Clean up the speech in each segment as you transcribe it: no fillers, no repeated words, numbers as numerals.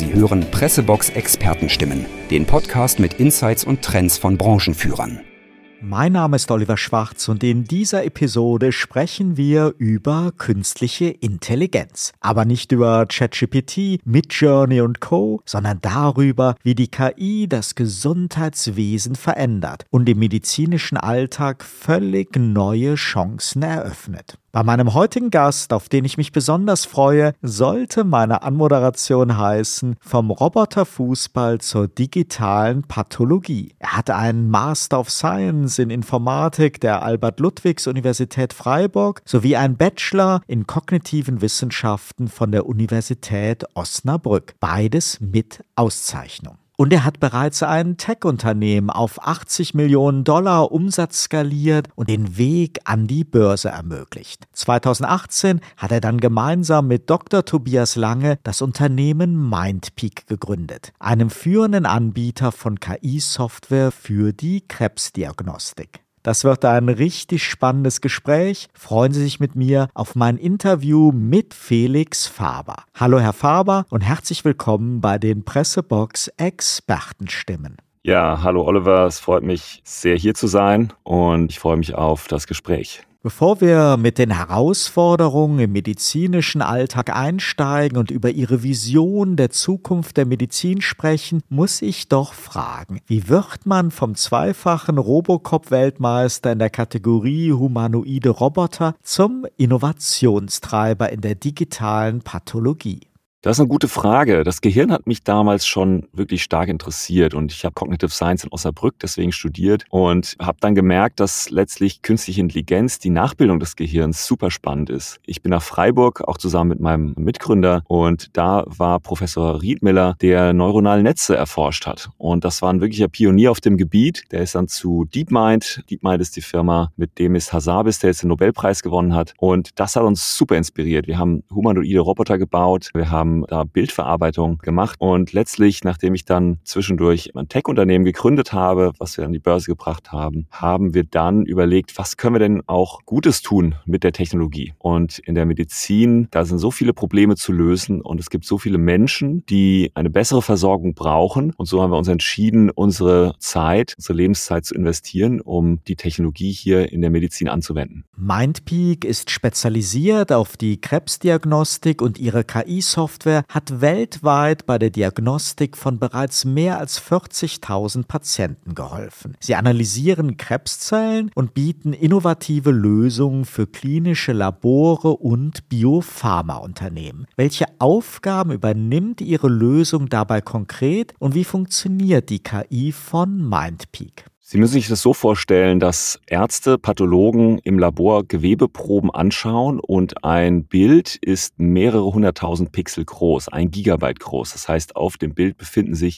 Sie hören Pressebox Expertenstimmen, den Podcast mit Insights und Trends von Branchenführern. Mein Name ist Oliver Schwarz und in dieser Episode sprechen wir über künstliche Intelligenz. Aber nicht über ChatGPT, Midjourney und Co., sondern darüber, wie die KI das Gesundheitswesen verändert und im medizinischen Alltag völlig neue Chancen eröffnet. Bei meinem heutigen Gast, auf den ich mich besonders freue, sollte meine Anmoderation heißen: Vom Roboterfußball zur digitalen Pathologie. Er hat einen Master of Science in Informatik der Albert-Ludwigs-Universität Freiburg sowie einen Bachelor in kognitiven Wissenschaften von der Universität Osnabrück. Beides mit Auszeichnung. Und er hat bereits ein Tech-Unternehmen auf $80 Millionen Umsatz skaliert und den Weg an die Börse ermöglicht. 2018 hat er dann gemeinsam mit Dr. Tobias Lange das Unternehmen Mindpeak gegründet, einem führenden Anbieter von KI-Software für die Krebsdiagnostik. Das wird ein richtig spannendes Gespräch. Freuen Sie sich mit mir auf mein Interview mit Felix Faber. Hallo Herr Faber und herzlich willkommen bei den Pressebox Expertenstimmen. Ja, hallo Oliver, es freut mich sehr hier zu sein und ich freue mich auf das Gespräch. Bevor wir mit den Herausforderungen im medizinischen Alltag einsteigen und über Ihre Vision der Zukunft der Medizin sprechen, muss ich doch fragen, wie wird man vom zweifachen Robocop-Weltmeister in der Kategorie humanoide Roboter zum Innovationstreiber in der digitalen Pathologie? Das ist eine gute Frage. Das Gehirn hat mich damals schon wirklich stark interessiert und ich habe Cognitive Science in Osnabrück deswegen studiert und habe dann gemerkt, dass letztlich künstliche Intelligenz, die Nachbildung des Gehirns, super spannend ist. Ich bin nach Freiburg, auch zusammen mit meinem Mitgründer, und da war Professor Riedmiller, der neuronale Netze erforscht hat. Und das war ein wirklicher Pionier auf dem Gebiet. Der ist dann zu DeepMind. DeepMind ist die Firma mit Demis Hassabis, der jetzt den Nobelpreis gewonnen hat. Und das hat uns super inspiriert. Wir haben humanoide Roboter gebaut, wir haben da Bildverarbeitung gemacht und letztlich, nachdem ich dann zwischendurch ein Tech-Unternehmen gegründet habe, was wir an die Börse gebracht haben, haben wir dann überlegt, was können wir denn auch Gutes tun mit der Technologie? Und in der Medizin, da sind so viele Probleme zu lösen und es gibt so viele Menschen, die eine bessere Versorgung brauchen, und so haben wir uns entschieden, unsere Zeit, unsere Lebenszeit zu investieren, um die Technologie hier in der Medizin anzuwenden. Mindpeak ist spezialisiert auf die Krebsdiagnostik und ihre KI-Software hat weltweit bei der Diagnostik von bereits mehr als 40.000 Patienten geholfen. Sie analysieren Krebszellen und bieten innovative Lösungen für klinische Labore und Biopharmaunternehmen. Welche Aufgaben übernimmt Ihre Lösung dabei konkret und wie funktioniert die KI von Mindpeak? Sie müssen sich das so vorstellen, dass Ärzte, Pathologen im Labor Gewebeproben anschauen und ein Bild ist mehrere 100.000 Pixel groß, 1 Gigabyte groß. Das heißt, auf dem Bild befinden sich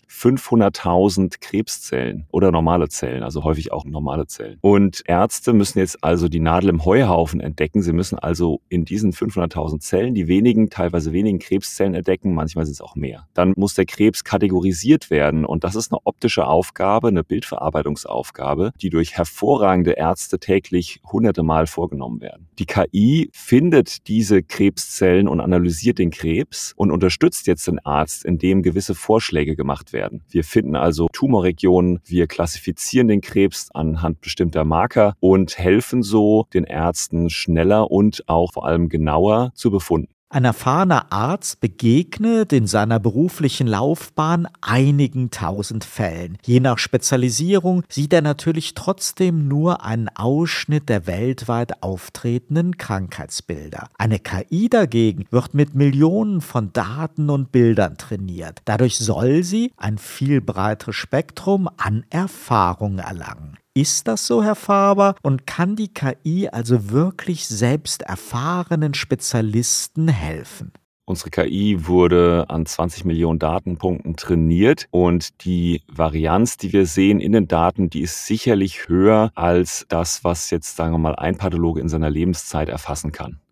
500.000 Krebszellen oder normale Zellen, also häufig auch normale Zellen. Und Ärzte müssen jetzt also die Nadel im Heuhaufen entdecken. Sie müssen also in diesen 500.000 Zellen die teilweise wenigen Krebszellen entdecken, manchmal sind es auch mehr. Dann muss der Krebs kategorisiert werden und das ist eine optische Aufgabe, eine Bildverarbeitungsaufgabe, die durch hervorragende Ärzte täglich hunderte Mal vorgenommen werden. Die KI findet diese Krebszellen und analysiert den Krebs und unterstützt jetzt den Arzt, indem gewisse Vorschläge gemacht werden. Wir finden also Tumorregionen, wir klassifizieren den Krebs anhand bestimmter Marker und helfen so den Ärzten schneller und auch vor allem genauer zu befunden. Ein erfahrener Arzt begegnet in seiner beruflichen Laufbahn einigen tausend Fällen. Je nach Spezialisierung sieht er natürlich trotzdem nur einen Ausschnitt der weltweit auftretenden Krankheitsbilder. Eine KI dagegen wird mit Millionen von Daten und Bildern trainiert. Dadurch soll sie ein viel breiteres Spektrum an Erfahrung erlangen. Ist das so, Herr Faber? Und kann die KI also wirklich selbst erfahrenen Spezialisten helfen? Unsere KI wurde an 20 Millionen Datenpunkten trainiert und die Varianz, die wir sehen in den Daten, die ist sicherlich höher als das, was jetzt, sagen wir mal, ein Pathologe in seiner Lebenszeit erfassen kann.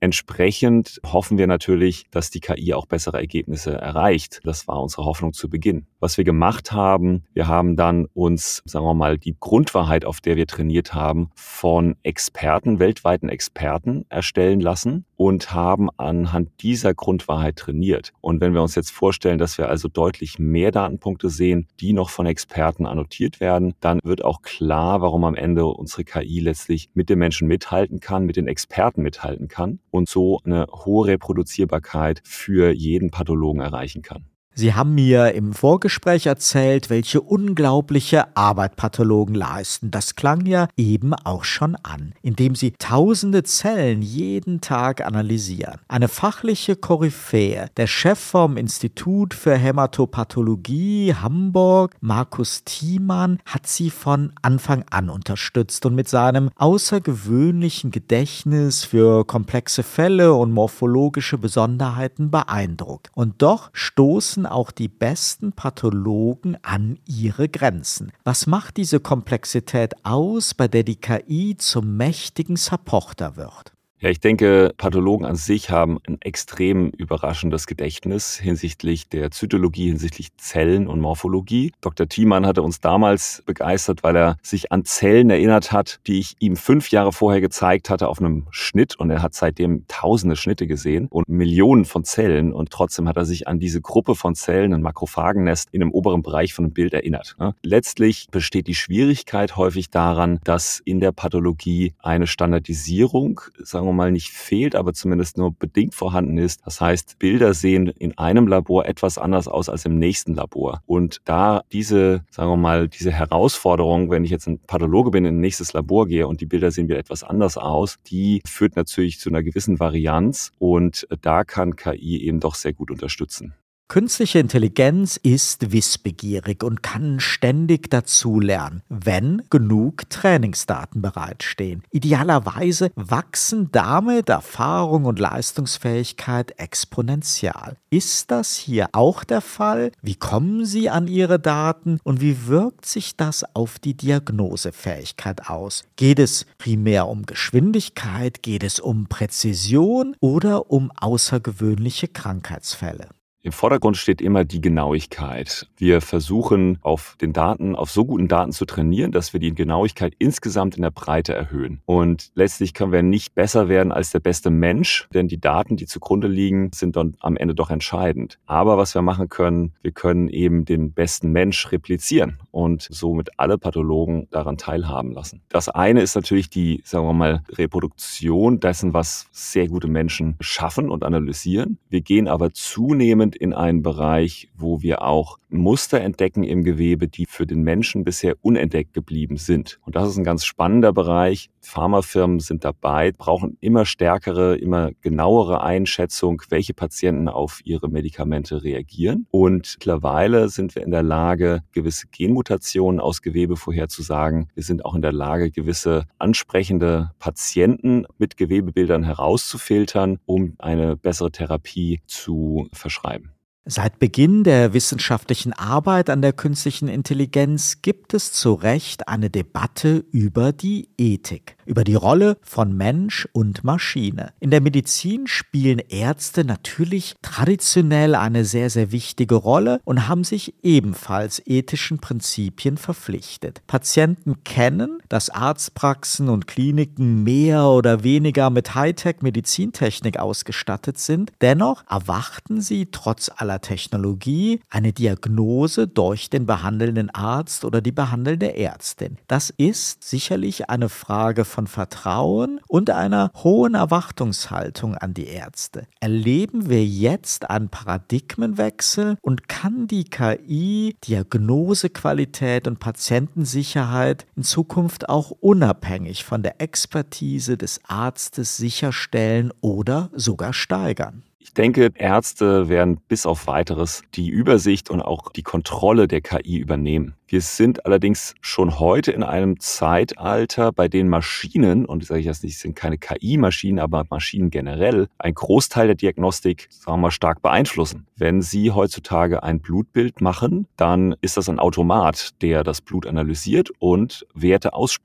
entsprechend hoffen wir natürlich, dass die KI auch bessere Ergebnisse erreicht. Das war unsere Hoffnung zu Beginn. Was wir gemacht haben, wir haben dann uns, sagen wir mal, die Grundwahrheit, auf der wir trainiert haben, von Experten, weltweiten Experten erstellen lassen und haben anhand dieser Grundwahrheit trainiert. Und wenn wir uns jetzt vorstellen, dass wir also deutlich mehr Datenpunkte sehen, die noch von Experten annotiert werden, dann wird auch klar, warum am Ende unsere KI letztlich mit den Menschen mithalten kann, mit den Experten mithalten kann und so eine hohe Reproduzierbarkeit für jeden Pathologen erreichen kann. Sie haben mir im Vorgespräch erzählt, welche unglaubliche Arbeit Pathologen leisten. Das klang ja eben auch schon an, indem sie tausende Zellen jeden Tag analysieren. Eine fachliche Koryphäe, der Chef vom Institut für Hämatopathologie Hamburg, Markus Thiemann, hat sie von Anfang an unterstützt und mit seinem außergewöhnlichen Gedächtnis für komplexe Fälle und morphologische Besonderheiten beeindruckt. Und doch stoßen auch die besten Pathologen an ihre Grenzen. Was macht diese Komplexität aus, bei der die KI zum mächtigen Supporter wird? Ja, ich denke, Pathologen an sich haben ein extrem überraschendes Gedächtnis hinsichtlich der Zytologie, hinsichtlich Zellen und Morphologie. Dr. Thiemann hatte uns damals begeistert, weil er sich an Zellen erinnert hat, die ich ihm 5 Jahre vorher gezeigt hatte auf einem Schnitt. Und er hat seitdem tausende Schnitte gesehen und Millionen von Zellen. Und trotzdem hat er sich an diese Gruppe von Zellen, ein Makrophagen-Nest, in dem oberen Bereich von einem Bild erinnert. Letztlich besteht die Schwierigkeit häufig daran, dass in der Pathologie eine Standardisierung, sagen wir mal, nicht fehlt, aber zumindest nur bedingt vorhanden ist. Das heißt, Bilder sehen in einem Labor etwas anders aus als im nächsten Labor. Und da diese, sagen wir mal, diese Herausforderung, wenn ich jetzt ein Pathologe bin, in ein nächstes Labor gehe und die Bilder sehen wieder etwas anders aus, die führt natürlich zu einer gewissen Varianz und da kann KI eben doch sehr gut unterstützen. Künstliche Intelligenz ist wissbegierig und kann ständig dazulernen, wenn genug Trainingsdaten bereitstehen. Idealerweise wachsen damit Erfahrung und Leistungsfähigkeit exponentiell. Ist das hier auch der Fall? Wie kommen Sie an Ihre Daten und wie wirkt sich das auf die Diagnosefähigkeit aus? Geht es primär um Geschwindigkeit, geht es um Präzision oder um außergewöhnliche Krankheitsfälle? Im Vordergrund steht immer die Genauigkeit. Wir versuchen auf so guten Daten zu trainieren, dass wir die Genauigkeit insgesamt in der Breite erhöhen. Und letztlich können wir nicht besser werden als der beste Mensch, denn die Daten, die zugrunde liegen, sind dann am Ende doch entscheidend. Aber was wir machen können, wir können eben den besten Mensch replizieren und somit alle Pathologen daran teilhaben lassen. Das eine ist natürlich die, sagen wir mal, Reproduktion dessen, was sehr gute Menschen schaffen und analysieren. Wir gehen aber zunehmend in einen Bereich, wo wir auch Muster entdecken im Gewebe, die für den Menschen bisher unentdeckt geblieben sind. Und das ist ein ganz spannender Bereich. Pharmafirmen sind dabei, brauchen immer stärkere, immer genauere Einschätzung, welche Patienten auf ihre Medikamente reagieren. Und mittlerweile sind wir in der Lage, gewisse Genmutationen aus Gewebe vorherzusagen. Wir sind auch in der Lage, gewisse ansprechende Patienten mit Gewebebildern herauszufiltern, um eine bessere Therapie zu verschreiben. Seit Beginn der wissenschaftlichen Arbeit an der künstlichen Intelligenz gibt es zu Recht eine Debatte über die Ethik, über die Rolle von Mensch und Maschine. In der Medizin spielen Ärzte natürlich traditionell eine sehr, sehr wichtige Rolle und haben sich ebenfalls ethischen Prinzipien verpflichtet. Patienten kennen, dass Arztpraxen und Kliniken mehr oder weniger mit Hightech-Medizintechnik ausgestattet sind. Dennoch erwarten sie trotz aller Technologie eine Diagnose durch den behandelnden Arzt oder die behandelnde Ärztin. Das ist sicherlich eine Frage von Vertrauen und einer hohen Erwartungshaltung an die Ärzte. Erleben wir jetzt einen Paradigmenwechsel und kann die KI Diagnosequalität und Patientensicherheit in Zukunft auch unabhängig von der Expertise des Arztes sicherstellen oder sogar steigern? Ich denke, Ärzte werden bis auf Weiteres die Übersicht und auch die Kontrolle der KI übernehmen. Wir sind allerdings schon heute in einem Zeitalter, bei den Maschinen, und sage ich jetzt nicht, es sind keine KI-Maschinen, aber Maschinen generell, einen Großteil der Diagnostik, sagen wir mal, stark beeinflussen. Wenn Sie heutzutage ein Blutbild machen, dann ist das ein Automat, der das Blut analysiert und Werte ausspuckt.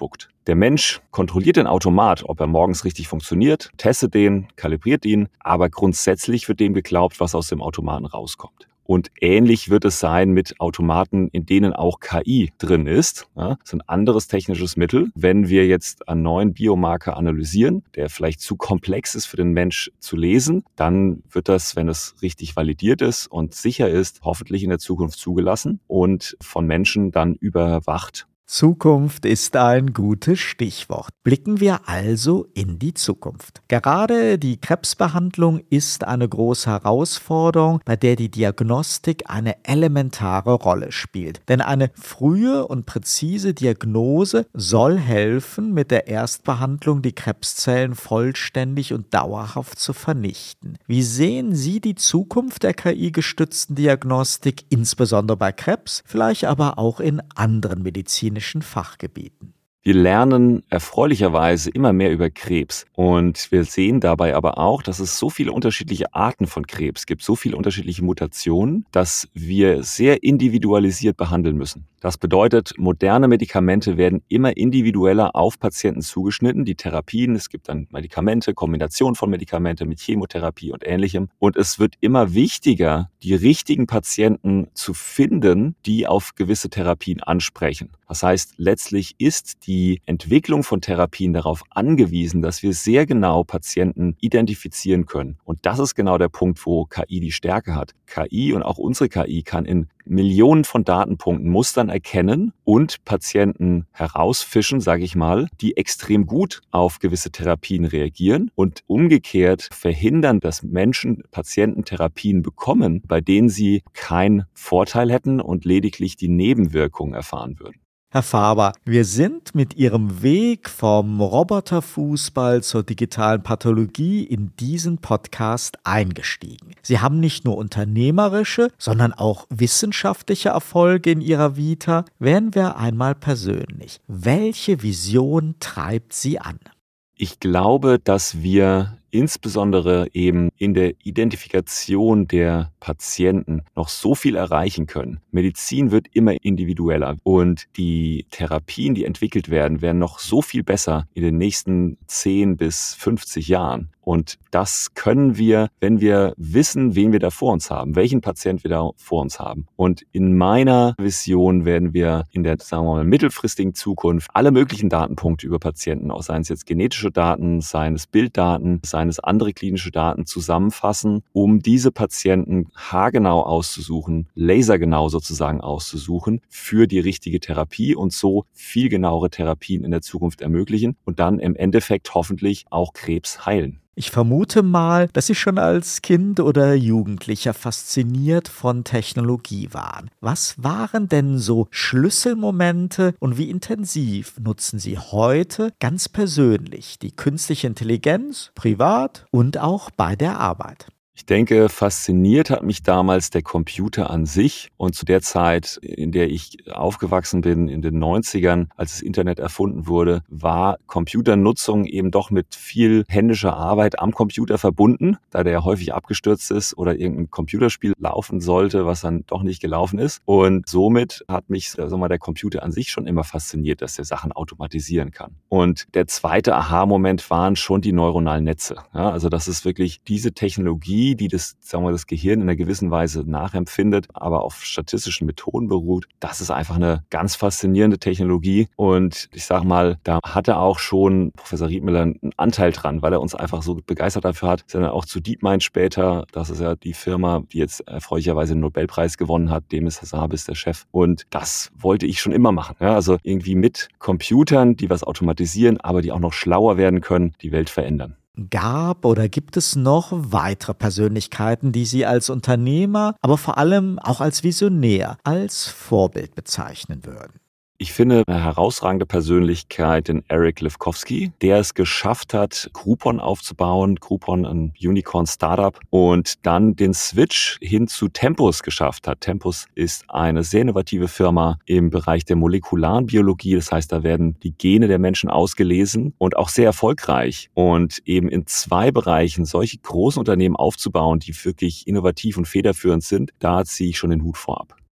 Der Mensch kontrolliert den Automat, ob er morgens richtig funktioniert, testet den, kalibriert ihn, aber grundsätzlich wird dem geglaubt, was aus dem Automaten rauskommt. Und ähnlich wird es sein mit Automaten, in denen auch KI drin ist. Ja, das ist ein anderes technisches Mittel. Wenn wir jetzt einen neuen Biomarker analysieren, der vielleicht zu komplex ist für den Mensch zu lesen, dann wird das, wenn es richtig validiert ist und sicher ist, hoffentlich in der Zukunft zugelassen und von Menschen dann überwacht. Zukunft ist ein gutes Stichwort. Blicken wir also in die Zukunft. Gerade die Krebsbehandlung ist eine große Herausforderung, bei der die Diagnostik eine elementare Rolle spielt. Denn eine frühe und präzise Diagnose soll helfen, mit der Erstbehandlung die Krebszellen vollständig und dauerhaft zu vernichten. Wie sehen Sie die Zukunft der KI-gestützten Diagnostik, insbesondere bei Krebs, vielleicht aber auch in anderen medizinischen Fachgebieten? Wir lernen erfreulicherweise immer mehr über Krebs und wir sehen dabei aber auch, dass es so viele unterschiedliche Arten von Krebs gibt, so viele unterschiedliche Mutationen, dass wir sehr individualisiert behandeln müssen. Das bedeutet, moderne Medikamente werden immer individueller auf Patienten zugeschnitten. Die Therapien, es gibt dann Medikamente, Kombination von Medikamenten mit Chemotherapie und Ähnlichem. Und es wird immer wichtiger, die richtigen Patienten zu finden, die auf gewisse Therapien ansprechen. Das heißt, letztlich ist die Entwicklung von Therapien darauf angewiesen, dass wir sehr genau Patienten identifizieren können. Und das ist genau der Punkt, wo KI die Stärke hat. KI und auch unsere KI kann in Millionen von Datenpunkten Mustern erkennen und Patienten herausfischen, sage ich mal, die extrem gut auf gewisse Therapien reagieren und umgekehrt verhindern, dass Menschen, Patienten Therapien bekommen, bei denen sie keinen Vorteil hätten und lediglich die Nebenwirkungen erfahren würden. Herr Faber, wir sind mit Ihrem Weg vom Roboterfußball zur digitalen Pathologie in diesen Podcast eingestiegen. Sie haben nicht nur unternehmerische, sondern auch wissenschaftliche Erfolge in Ihrer Vita. Werden wir einmal persönlich. Welche Vision treibt Sie an? Ich glaube, dass wir insbesondere eben in der Identifikation der Patienten noch so viel erreichen können. Medizin wird immer individueller und die Therapien, die entwickelt werden, werden noch so viel besser in den nächsten 10 bis 50 Jahren. Und das können wir, wenn wir wissen, wen wir da vor uns haben, welchen Patient wir da vor uns haben. Und in meiner Vision werden wir in der, sagen wir mal, mittelfristigen Zukunft alle möglichen Datenpunkte über Patienten, auch seien es jetzt genetische Daten, seien es Bilddaten, seien es andere klinische Daten zusammenfassen, um diese Patienten haargenau auszusuchen, lasergenau sozusagen auszusuchen für die richtige Therapie und so viel genauere Therapien in der Zukunft ermöglichen und dann im Endeffekt hoffentlich auch Krebs heilen. Ich vermute mal, dass Sie schon als Kind oder Jugendlicher fasziniert von Technologie waren. Was waren denn so Schlüsselmomente und wie intensiv nutzen Sie heute ganz persönlich die künstliche Intelligenz, privat und auch bei der Arbeit? Ich denke, fasziniert hat mich damals der Computer an sich und zu der Zeit, in der ich aufgewachsen bin, in den 90ern, als das Internet erfunden wurde, war Computernutzung eben doch mit viel händischer Arbeit am Computer verbunden, da der ja häufig abgestürzt ist oder irgendein Computerspiel laufen sollte, was dann doch nicht gelaufen ist. Und somit hat mich, der Computer an sich schon immer fasziniert, dass er Sachen automatisieren kann. Und der zweite Aha-Moment waren schon die neuronalen Netze. Ja, also das ist wirklich diese Technologie, die das Gehirn in einer gewissen Weise nachempfindet, aber auf statistischen Methoden beruht. Das ist einfach eine ganz faszinierende Technologie und ich sag mal, da hatte auch schon Professor Riedmüller einen Anteil dran, weil er uns einfach so begeistert dafür hat. Ist dann auch zu DeepMind später, das ist ja die Firma, die jetzt erfreulicherweise den Nobelpreis gewonnen hat, Demis Hassabis, der Chef. Und das wollte ich schon immer machen. Ja, also irgendwie mit Computern, die was automatisieren, aber die auch noch schlauer werden können, die Welt verändern. Gab oder gibt es noch weitere Persönlichkeiten, die Sie als Unternehmer, aber vor allem auch als Visionär, als Vorbild bezeichnen würden? Ich finde eine herausragende Persönlichkeit den Eric Lefkowsky, der es geschafft hat, Groupon aufzubauen, Groupon, ein Unicorn-Startup, und dann den Switch hin zu Tempus geschafft hat. Tempus ist eine sehr innovative Firma im Bereich der molekularen Biologie. Das heißt, da werden die Gene der Menschen ausgelesen und auch sehr erfolgreich. Und eben in 2 Bereichen solche großen Unternehmen aufzubauen, die wirklich innovativ und federführend sind, da ziehe ich schon den Hut vorab.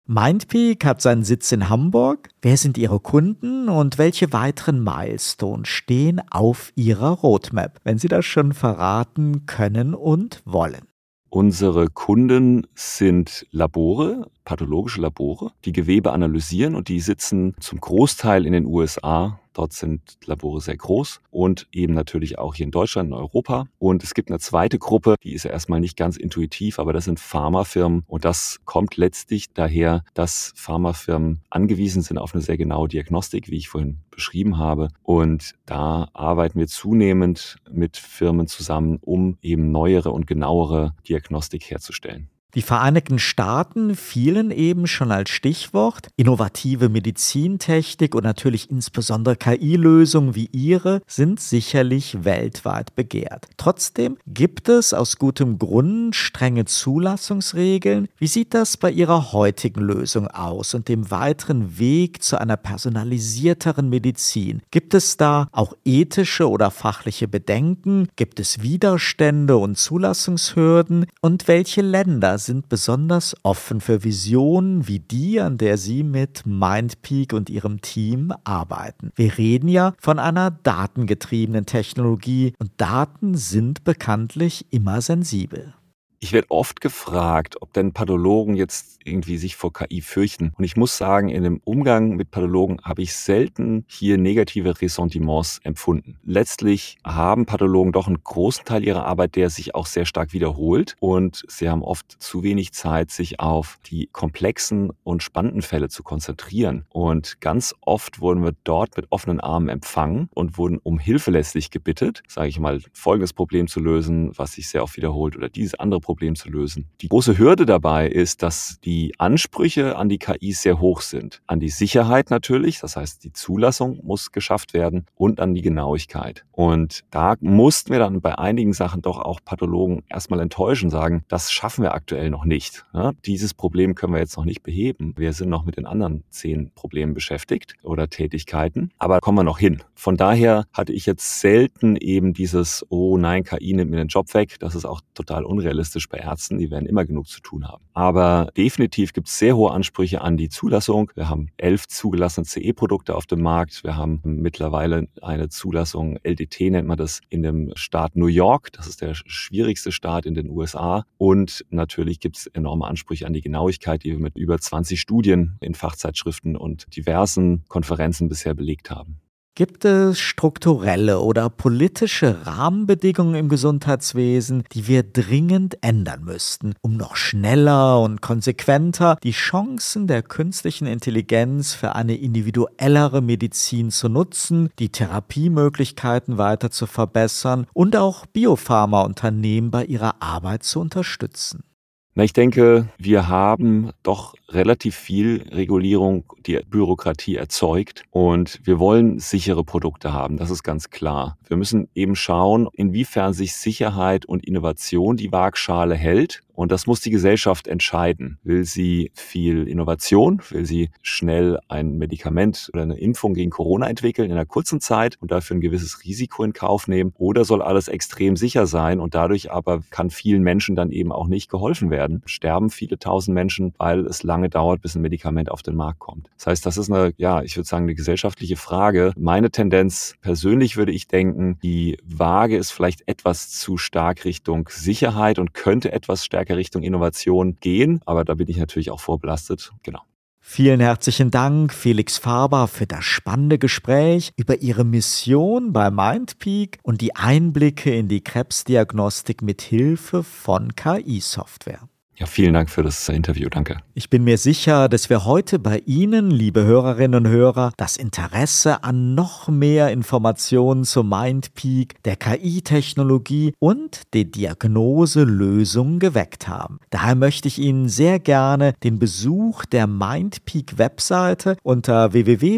Mindpeak hat seinen Sitz in Hamburg. Wer sind Ihre Kunden und welche weiteren Milestones stehen auf Ihrer Roadmap, wenn Sie das schon verraten können und wollen? Unsere Kunden sind Labore, pathologische Labore, die Gewebe analysieren und die sitzen zum Großteil in den USA. Dort sind Labore sehr groß und eben natürlich auch hier in Deutschland, in Europa. Und es gibt eine zweite Gruppe, die ist ja erstmal nicht ganz intuitiv, aber das sind Pharmafirmen. Und das kommt letztlich daher, dass Pharmafirmen angewiesen sind auf eine sehr genaue Diagnostik, wie ich vorhin beschrieben habe. Und da arbeiten wir zunehmend mit Firmen zusammen, um eben neuere und genauere Diagnostik herzustellen. Die Vereinigten Staaten fielen eben schon als Stichwort. Innovative Medizintechnik und natürlich insbesondere KI-Lösungen wie Ihre sind sicherlich weltweit begehrt. Trotzdem gibt es aus gutem Grund strenge Zulassungsregeln. Wie sieht das bei Ihrer heutigen Lösung aus und dem weiteren Weg zu einer personalisierteren Medizin? Gibt es da auch ethische oder fachliche Bedenken? Gibt es Widerstände und Zulassungshürden? Und welche Länder sind besonders offen für Visionen wie die, an der Sie mit Mindpeak und Ihrem Team arbeiten? Wir reden ja von einer datengetriebenen Technologie und Daten sind bekanntlich immer sensibel. Ich werde oft gefragt, ob denn Pathologen jetzt irgendwie sich vor KI fürchten. Und ich muss sagen, in dem Umgang mit Pathologen habe ich selten hier negative Ressentiments empfunden. Letztlich haben Pathologen doch einen großen Teil ihrer Arbeit, der sich auch sehr stark wiederholt. Und sie haben oft zu wenig Zeit, sich auf die komplexen und spannenden Fälle zu konzentrieren. Und ganz oft wurden wir dort mit offenen Armen empfangen und wurden um Hilfe letztlich gebittet, sage ich mal, folgendes Problem zu lösen, was sich sehr oft wiederholt oder dieses andere Problem zu lösen. Die große Hürde dabei ist, dass die Ansprüche an die KI sehr hoch sind. An die Sicherheit natürlich, das heißt, die Zulassung muss geschafft werden und an die Genauigkeit. Und da mussten wir dann bei einigen Sachen doch auch Pathologen erstmal enttäuschen, sagen, das schaffen wir aktuell noch nicht. Ja, dieses Problem können wir jetzt noch nicht beheben. Wir sind noch mit den anderen 10 Problemen beschäftigt oder Tätigkeiten, aber kommen wir noch hin. Von daher hatte ich jetzt selten eben dieses, oh nein, KI nimmt mir den Job weg. Das ist auch total unrealistisch bei Ärzten, die werden immer genug zu tun haben. Aber definitiv gibt es sehr hohe Ansprüche an die Zulassung. Wir haben 11 zugelassene CE-Produkte auf dem Markt. Wir haben mittlerweile eine Zulassung, LDT nennt man das, in dem Staat New York. Das ist der schwierigste Staat in den USA. Und natürlich gibt es enorme Ansprüche an die Genauigkeit, die wir mit über 20 Studien in Fachzeitschriften und diversen Konferenzen bisher belegt haben. Gibt es strukturelle oder politische Rahmenbedingungen im Gesundheitswesen, die wir dringend ändern müssten, um noch schneller und konsequenter die Chancen der künstlichen Intelligenz für eine individuellere Medizin zu nutzen, die Therapiemöglichkeiten weiter zu verbessern und auch Biopharmaunternehmen bei ihrer Arbeit zu unterstützen? Ich denke, wir haben doch relativ viel Regulierung, die Bürokratie erzeugt und wir wollen sichere Produkte haben, das ist ganz klar. Wir müssen eben schauen, inwiefern sich Sicherheit und Innovation die Waagschale hält und das muss die Gesellschaft entscheiden. Will sie viel Innovation, will sie schnell ein Medikament oder eine Impfung gegen Corona entwickeln in einer kurzen Zeit und dafür ein gewisses Risiko in Kauf nehmen oder soll alles extrem sicher sein und dadurch aber kann vielen Menschen dann eben auch nicht geholfen werden. Sterben viele tausend Menschen, weil es lange dauert, bis ein Medikament auf den Markt kommt. Das heißt, das ist ich würde sagen, eine gesellschaftliche Frage. Meine Tendenz persönlich würde ich denken, die Waage ist vielleicht etwas zu stark Richtung Sicherheit und könnte etwas stärker Richtung Innovation gehen, aber da bin ich natürlich auch vorbelastet. Genau. Vielen herzlichen Dank, Felix Faber, für das spannende Gespräch über Ihre Mission bei Mindpeak und die Einblicke in die Krebsdiagnostik mit Hilfe von KI-Software. Ja, vielen Dank für das Interview, danke. Ich bin mir sicher, dass wir heute bei Ihnen, liebe Hörerinnen und Hörer, das Interesse an noch mehr Informationen zu Mindpeak, der KI-Technologie und der Diagnoselösung geweckt haben. Daher möchte ich Ihnen sehr gerne den Besuch der Mindpeak-Webseite unter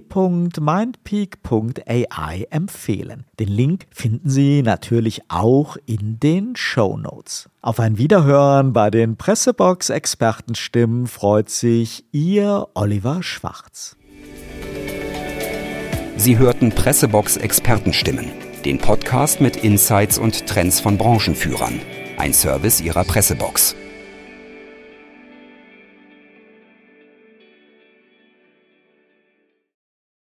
www.mindpeak.ai empfehlen. Den Link finden Sie natürlich auch in den Shownotes. Auf ein Wiederhören bei den Pressebox-Expertenstimmen freut sich Ihr Oliver Schwarz. Sie hörten Pressebox-Expertenstimmen, den Podcast mit Insights und Trends von Branchenführern. Ein Service Ihrer Pressebox.